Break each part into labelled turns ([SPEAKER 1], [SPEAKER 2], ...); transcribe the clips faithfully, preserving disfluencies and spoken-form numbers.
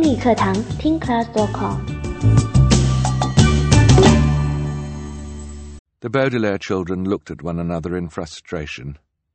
[SPEAKER 1] 英语课堂 听 class dot com。
[SPEAKER 2] The Baudelaire children looked at one another in frustration.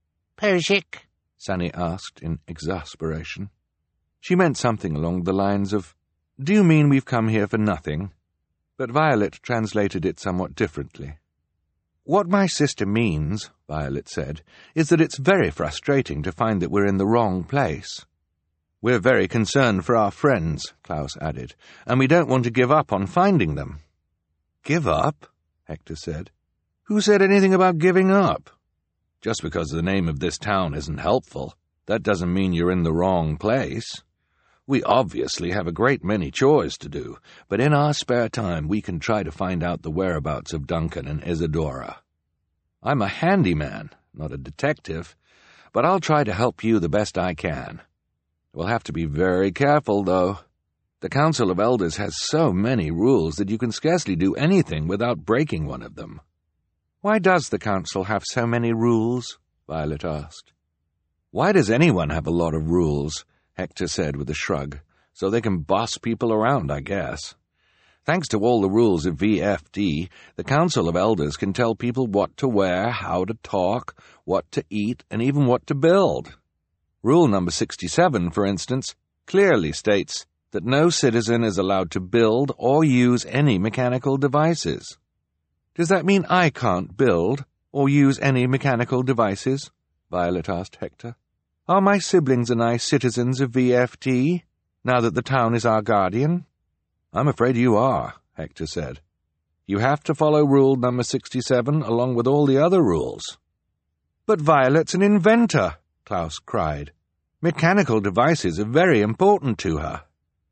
[SPEAKER 3] Persic?
[SPEAKER 2] Sunny asked in exasperation. She meant something along the lines of, "Do you mean we've come here for nothing?" But Violet translated it somewhat differently. "What my sister means," Violet said, "is that it's very frustrating to find that we're in the wrong place." "We're very concerned for our friends," Klaus added, "and we don't want to give up on finding them." "Give up?" Hector said. "Who said anything about giving up? Just because the name of this town isn't helpful, that doesn't mean you're in the wrong place. We obviously have a great many chores to do, but in our spare time we can try to find out the whereabouts of Duncan and Isadora. I'm a handyman, not a detective, but I'll try to help you the best I can. We'll have to be very careful, though. The Council of Elders has so many rules that you can scarcely do anything without breaking one of them." "Why does the Council have so many rules?" Violet asked. "Why does anyone have a lot of rules?" Hector said with a shrug. "So they can boss people around, I guess. Thanks to all the rules of V F D, the Council of Elders can tell people what to wear, how to talk, what to eat, and even what to build. Rule number sixty-seven, for instance, clearly states that no citizen is allowed to build or use any mechanical devices." "Does that mean I can't build or use any mechanical devices?" Violet asked Hector. "Are my siblings and I citizens of V F D, now that the town is our guardian?" "I'm afraid you are," Hector said. "You have to follow rule number sixty-seven along with all the other rules." "But Violet's an inventor," Klaus cried. "Mechanical devices are very important to her."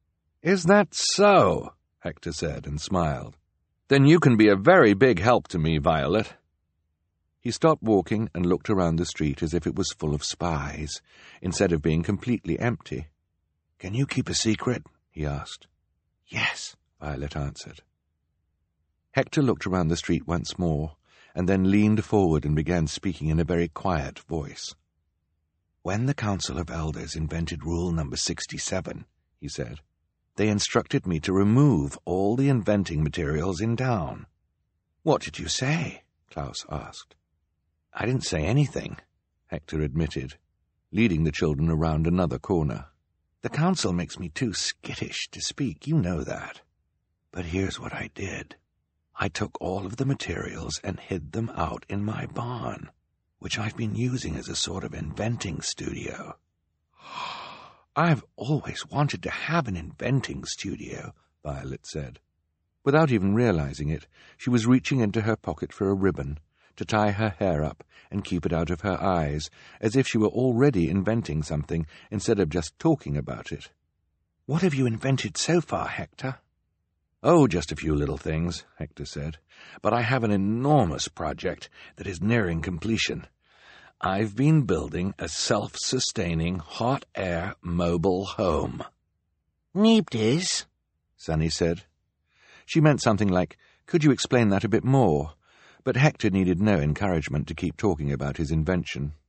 [SPEAKER 2] "Is that so?" Hector said and smiled. "Then you can be a very big help to me, Violet." He stopped walking and looked around the street as if it was full of spies, instead of being completely empty. "Can you keep a secret?" he asked. "Yes," Violet answered. Hector looked around the street once more, and then leaned forward and began speaking in a very quiet voice. "When the Council of Elders invented rule number sixty-seven, he said, they instructed me to remove all the inventing materials in town." "What did you say?" Klaus asked. "I didn't say anything," Hector admitted, leading the children around another corner. "The council makes me too skittish to speak, you know that. But here's what I did. I took all of the materials and hid them out in my barn, which I've been using as a sort of inventing studio." "I've always wanted to have an inventing studio," Violet said. Without even realizing it, she was reaching into her pocket for a ribbon, to tie her hair up and keep it out of her eyes, as if she were already inventing something instead of just talking about it. "What have you invented so far, Hector?" "Oh, just a few little things," Hector said. "But I have an enormous project that is nearing completion. I've been building a self-sustaining hot-air mobile home."
[SPEAKER 3] "Neepdes?"
[SPEAKER 2] Sunny said. She meant something like, "Could you explain that a bit more?" But Hector needed no encouragement to keep talking about his invention.